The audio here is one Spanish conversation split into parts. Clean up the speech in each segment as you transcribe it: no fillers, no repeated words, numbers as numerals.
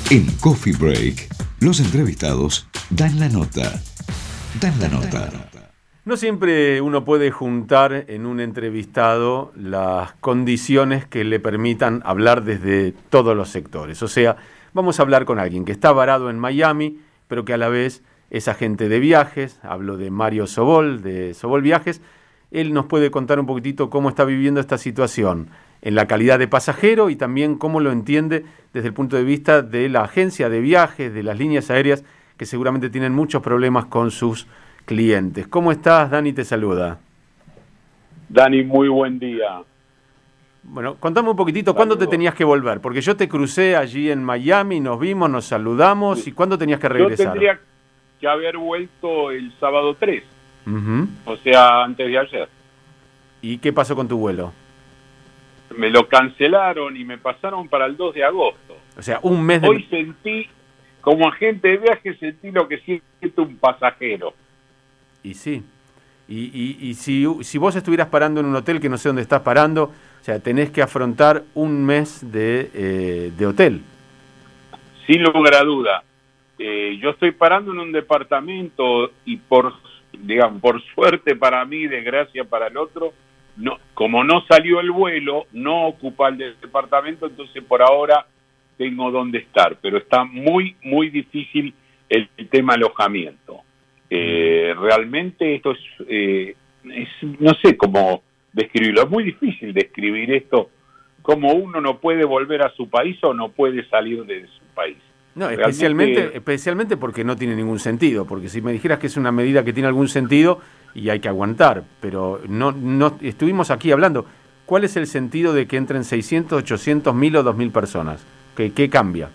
En Coffee Break, los entrevistados dan la nota. Dan la nota. No siempre uno puede juntar en un entrevistado las condiciones que le permitan hablar desde todos los sectores. O sea, vamos a hablar con alguien que está varado en Miami, pero que a la vez es agente de viajes. Hablo de Mario Sobol, de Sobol Viajes. Él nos puede contar un poquitito cómo está viviendo esta situación en la calidad de pasajero y también cómo lo entiende desde el punto de vista de la agencia de viajes, de las líneas aéreas, que seguramente tienen muchos problemas con sus clientes. ¿Cómo estás? Dani te saluda. Dani, muy buen día. Bueno, contame un poquitito, ¿cuándo te tenías que volver? Porque yo te crucé allí en Miami, nos vimos, nos saludamos, ¿y cuándo tenías que regresar? Yo tendría que haber vuelto el sábado 3, o sea, antes de ayer. ¿Y qué pasó con tu vuelo? Me lo cancelaron y me pasaron para el 2 de agosto. O sea, un mes de... Hoy sentí, como agente de viaje, sentí lo que siente un pasajero. Y sí. Y si vos estuvieras parando en un hotel que no sé dónde estás parando, o sea, tenés que afrontar un mes de hotel. Sin lugar a duda. Yo estoy parando en un departamento y por suerte para mí, desgracia para el otro, no, como no salió el vuelo, no ocupa el departamento, entonces por ahora tengo donde estar, pero está muy, muy difícil el tema alojamiento. Realmente esto es, no sé cómo describirlo, es muy difícil describir esto, como uno no puede volver a su país o no puede salir de su país. No, especialmente porque no tiene ningún sentido, porque si me dijeras que es una medida que tiene algún sentido y hay que aguantar, pero no estuvimos aquí hablando, ¿cuál es el sentido de que entren 600, 800, 1000 o 2000 personas? ¿Qué cambia?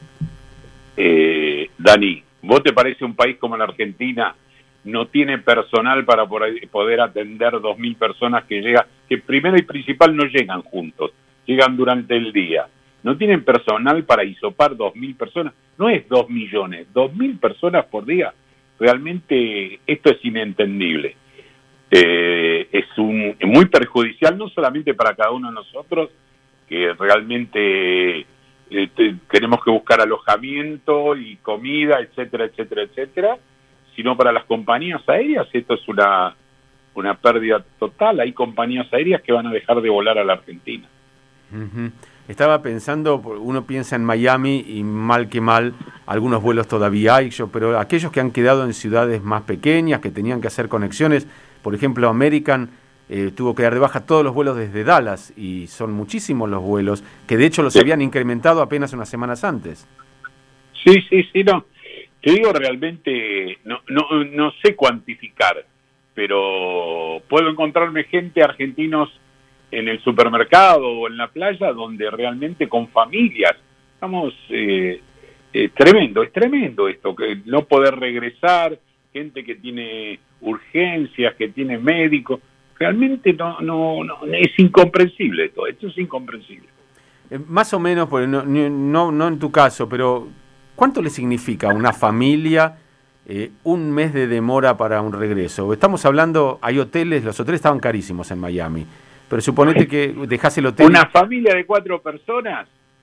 Dani, ¿vos te parece un país como la Argentina no tiene personal para poder atender 2000 personas que llegan, que primero y principal no llegan juntos, llegan durante el día? No tienen personal para hisopar 2000 personas, no es 2 millones, 2000 personas por día. Realmente esto es inentendible. Es muy perjudicial, no solamente para cada uno de nosotros, que realmente tenemos que buscar alojamiento y comida, etcétera, etcétera, etcétera, sino para las compañías aéreas. Esto es una pérdida total. Hay compañías aéreas que van a dejar de volar a la Argentina. Uh-huh. Estaba pensando, uno piensa en Miami y mal que mal, algunos vuelos todavía hay, pero aquellos que han quedado en ciudades más pequeñas, que tenían que hacer conexiones, por ejemplo, American tuvo que dar de baja todos los vuelos desde Dallas, y son muchísimos los vuelos, que de hecho los habían incrementado apenas unas semanas antes. Sí, no. Te digo, realmente, no sé cuantificar, pero puedo encontrarme argentinos en el supermercado o en la playa, donde realmente con familias, vamos, es tremendo esto, que no poder regresar, gente que tiene urgencias, que tiene médicos, realmente no es incomprensible esto es incomprensible. Más o menos, pues no en tu caso, pero ¿cuánto le significa a una familia un mes de demora para un regreso? Estamos hablando, los hoteles estaban carísimos en Miami, pero suponete que dejás el hotel... Una familia de 4 personas,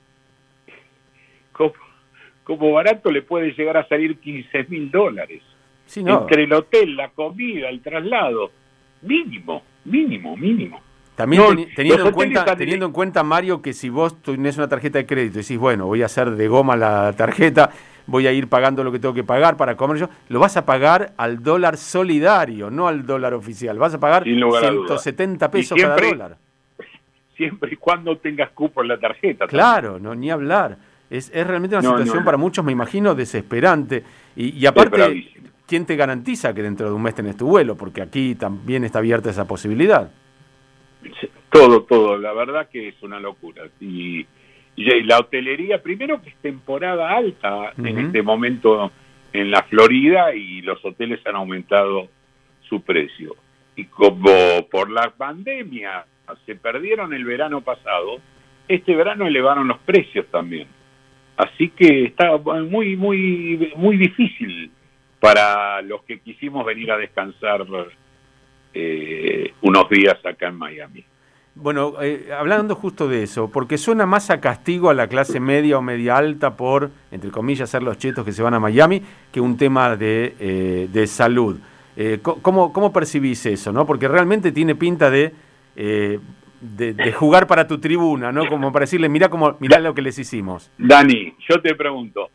como barato le puede llegar a salir $15,000. Sí, no. Entre el hotel, la comida, el traslado, mínimo. También teniendo en cuenta, Mario, que si vos tenés una tarjeta de crédito y decís, bueno, voy a hacer de goma la tarjeta, voy a ir pagando lo que tengo que pagar para comer yo, lo vas a pagar al dólar solidario, no al dólar oficial. Vas a pagar 170 pesos cada dólar. Siempre y cuando tengas cupo en la tarjeta. Claro, no, ni hablar. Es realmente una situación para muchos, me imagino, desesperante. Y aparte, ¿quién te garantiza que dentro de un mes tenés tu vuelo? Porque aquí también está abierta esa posibilidad. Todo. La verdad que es una locura. Y la hotelería, primero que es temporada alta en este momento en la Florida, y los hoteles han aumentado su precio. Y como por la pandemia se perdieron el verano pasado, este verano elevaron los precios también. Así que está muy, muy, muy difícil para los que quisimos venir a descansar unos días acá en Miami. Bueno, hablando justo de eso, porque suena más a castigo a la clase media o media alta por, entre comillas, ser los chetos que se van a Miami, que un tema de salud. ¿Cómo percibís eso, no? Porque realmente tiene pinta de jugar para tu tribuna, ¿no? Como para decirle, mirá lo que les hicimos. Dani, yo te pregunto,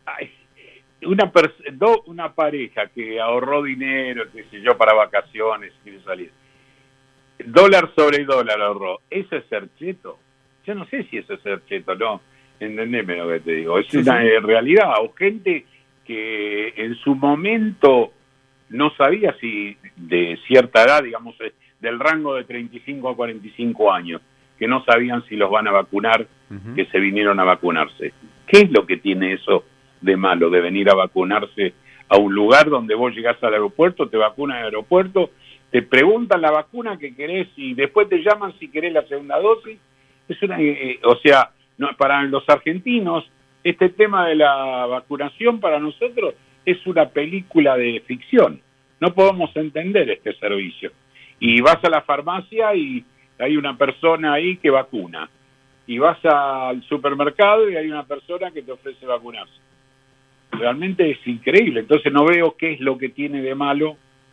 una pareja que ahorró dinero, qué sé yo, para vacaciones, quiere salir, dólar sobre dólar ahorró, ¿eso es ser cheto? Yo no sé si eso es ser cheto, no, entendeme lo que te digo, es una realidad, o gente que en su momento no sabía si de cierta edad, digamos, del rango de 35 a 45 años, que no sabían si los van a vacunar, que se vinieron a vacunarse. ¿Qué es lo que tiene eso de malo, de venir a vacunarse a un lugar donde vos llegás al aeropuerto, te vacunan en el aeropuerto, te preguntan la vacuna que querés y después te llaman si querés la segunda dosis? Es una, no, para los argentinos, este tema de la vacunación para nosotros es una película de ficción. No podemos entender este servicio. Y vas a la farmacia y hay una persona ahí que vacuna. Y vas al supermercado y hay una persona que te ofrece vacunarse. Realmente es increíble. Entonces no veo qué es lo que tiene de malo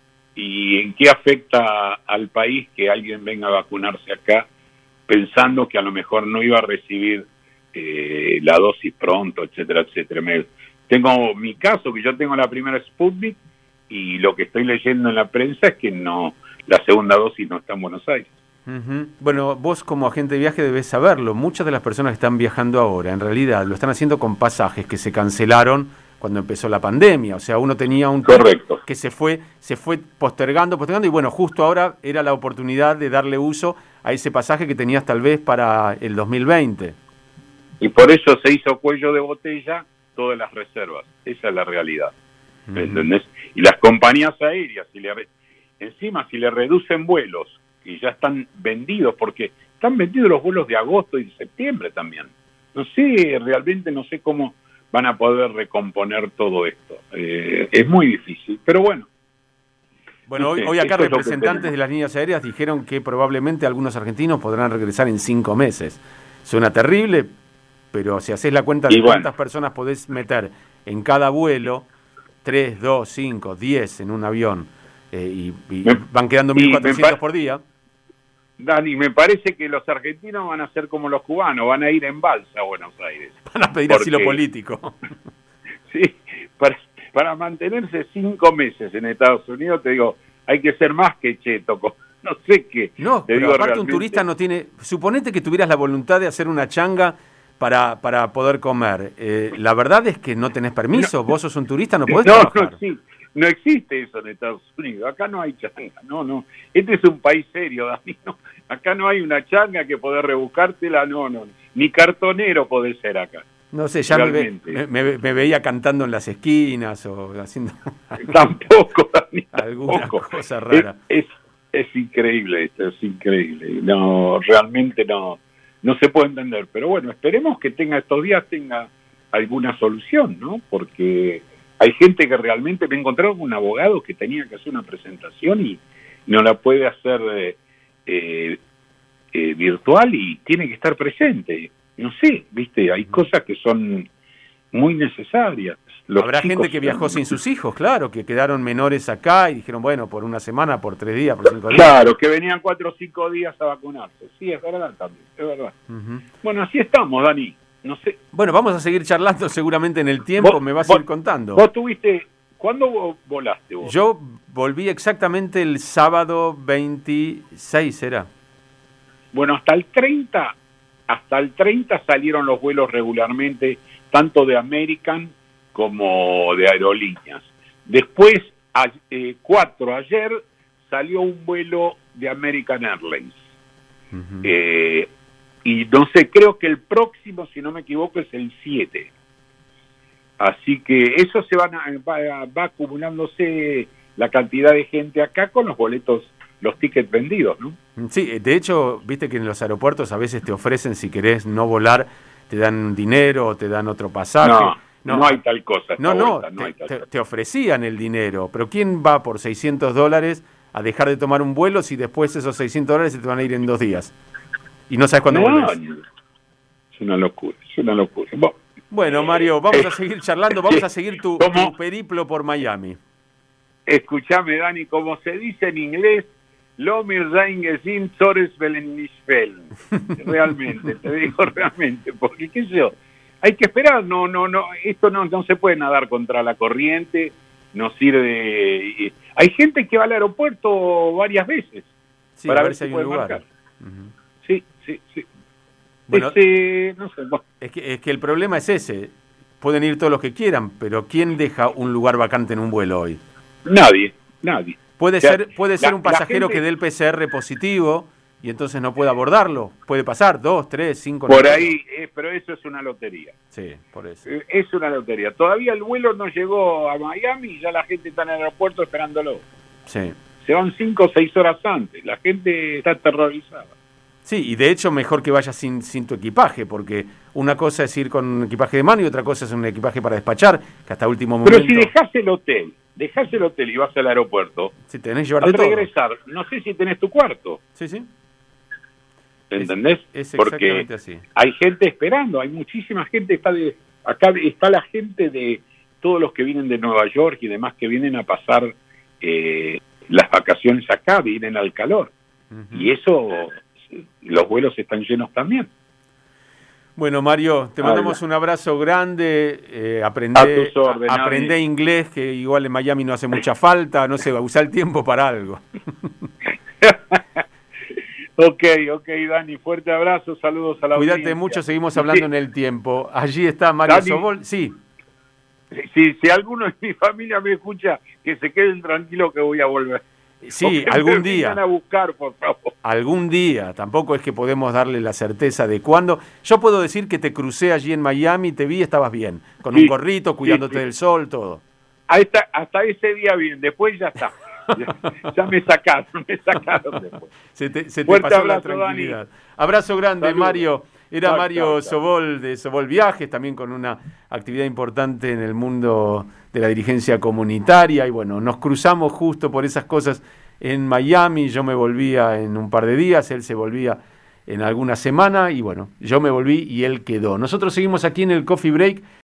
y en qué afecta al país que alguien venga a vacunarse acá pensando que a lo mejor no iba a recibir la dosis pronto, etcétera, etcétera. Tengo mi caso, que yo tengo la primera Sputnik, y lo que estoy leyendo en la prensa es que no, la segunda dosis no está en Buenos Aires. Bueno, vos como agente de viaje debés saberlo. Muchas de las personas que están viajando ahora, en realidad, lo están haciendo con pasajes que se cancelaron cuando empezó la pandemia. O sea, uno tenía un correcto que se fue postergando, y bueno, justo ahora era la oportunidad de darle uso a ese pasaje que tenías tal vez para el 2020. Y por eso se hizo cuello de botella todas las reservas. Esa es la realidad. ¿Me entendés? Y las compañías aéreas, encima si le reducen vuelos, y ya están vendidos, porque están vendidos los vuelos de agosto y de septiembre también. No sé, realmente no sé cómo van a poder recomponer todo esto. Es muy difícil, pero bueno. Bueno, hoy acá representantes de las líneas aéreas dijeron que probablemente algunos argentinos podrán regresar en 5 meses. Suena terrible, pero si haces la cuenta de cuántas personas podés meter en cada vuelo, 3, 2, 5, 10 en un avión, y van quedando 1.400 por día. Dani, me parece que los argentinos van a ser como los cubanos, van a ir en balsa a Buenos Aires. Van a pedir asilo político. Sí, para mantenerse 5 meses en Estados Unidos, te digo, hay que ser más que cheto, no sé qué. No, pero aparte realmente... un turista no tiene... Suponete que tuvieras la voluntad de hacer una changa para poder comer. La verdad es que no tenés permiso, vos sos un turista, no podés trabajar. No existe eso en Estados Unidos, acá no hay changa, no. Este es un país serio, Dani, no. Acá no hay una changa que podés rebuscártela, no. Ni cartonero podés ser acá. No sé, ya me veía cantando en las esquinas o haciendo tampoco, Dani, alguna cosa rara. Es increíble esto, es increíble. No, realmente no se puede entender. Pero bueno, esperemos que estos días tenga alguna solución, ¿no? Porque hay gente que realmente me he encontrado con un abogado que tenía que hacer una presentación y no la puede hacer virtual y tiene que estar presente. No sé, viste, hay cosas que son muy necesarias. Habrá gente que viajó sin sus hijos, claro, que quedaron menores acá y dijeron, bueno, por una semana, por 3 días, por 5 días. Claro, que venían 4 o 5 días a vacunarse. Sí, es verdad también, es verdad. Bueno, así estamos, Dani. No sé. Bueno, vamos a seguir charlando seguramente en el tiempo, me vas a ir contando. ¿Vos tuviste, cuándo volaste vos? Yo volví exactamente el sábado 26, ¿era? Bueno, hasta el 30 salieron los vuelos regularmente, tanto de American como de aerolíneas. Después, 4 ayer, salió un vuelo de American Airlines. Y no sé, creo que el próximo, si no me equivoco, es el 7. Así que eso va acumulándose la cantidad de gente acá con los boletos, los tickets vendidos, ¿no? Sí, de hecho, viste que en los aeropuertos a veces te ofrecen, si querés no volar, te dan dinero o te dan otro pasaje. No hay tal cosa. Te ofrecían el dinero, pero ¿quién va por $600 a dejar de tomar un vuelo si después esos $600 se te van a ir en 2 días? Y no sabes cuándo volvés. Es una locura, es una locura. Bueno, Mario, vamos a seguir charlando, vamos a seguir tu periplo por Miami. Escuchame, Dani, como se dice en inglés, Lomir Reingesin Zores Belenishfeld. Realmente, te digo realmente, porque qué sé yo, hay que esperar, no, esto no se puede nadar contra la corriente, no sirve. Hay gente que va al aeropuerto varias veces para ver si hay un lugar. Sí. Bueno, no sé, bueno. Es que el problema es ese. Pueden ir todos los que quieran, pero ¿quién deja un lugar vacante en un vuelo hoy? Nadie. Puede ser un pasajero que dé el PCR positivo y entonces no puede abordarlo. Puede pasar 2, 3, 5... Por ahí, pero eso es una lotería. Sí, por eso. Es una lotería. Todavía el vuelo no llegó a Miami y ya la gente está en el aeropuerto esperándolo. Sí. Se van 5 o 6 horas antes. La gente está aterrorizada. Sí, y de hecho mejor que vayas sin tu equipaje, porque una cosa es ir con un equipaje de mano y otra cosa es un equipaje para despachar, que hasta último momento... Pero si dejás el hotel y vas al aeropuerto, si tenés que llevar de todo. Regresar, no sé si tenés tu cuarto. Sí. ¿Entendés? Es porque así. Hay gente esperando, hay muchísima gente. Acá está la gente de todos los que vienen de Nueva York y demás que vienen a pasar las vacaciones acá, vienen al calor. Uh-huh. Y eso... los vuelos están llenos también. Bueno, Mario, te mandamos un abrazo grande, aprende inglés, que igual en Miami no hace mucha falta, no sé, usa el tiempo para algo. Ok, Dani, fuerte abrazo, saludos a la audiencia. Cuídate mucho, seguimos hablando en el tiempo. Allí está Mario Sobol, sí. Si alguno de mi familia me escucha, que se queden tranquilos que voy a volver. Sí, algún día. A buscar, por favor. Algún día, tampoco es que podemos darle la certeza de cuándo. Yo puedo decir que te crucé allí en Miami, te vi, estabas bien, con un gorrito, cuidándote del sol, todo. Hasta ese día bien, después ya está. Ya me sacaron después. Se te pasó abrazo, la tranquilidad. Dani. Abrazo grande, saludos. Mario. Era Mario Sobol de Sobol Viajes, también con una actividad importante en el mundo de la dirigencia comunitaria. Y bueno, nos cruzamos justo por esas cosas en Miami. Yo me volvía en un par de días, él se volvía en alguna semana. Y bueno, yo me volví y él quedó. Nosotros seguimos aquí en el Coffee Break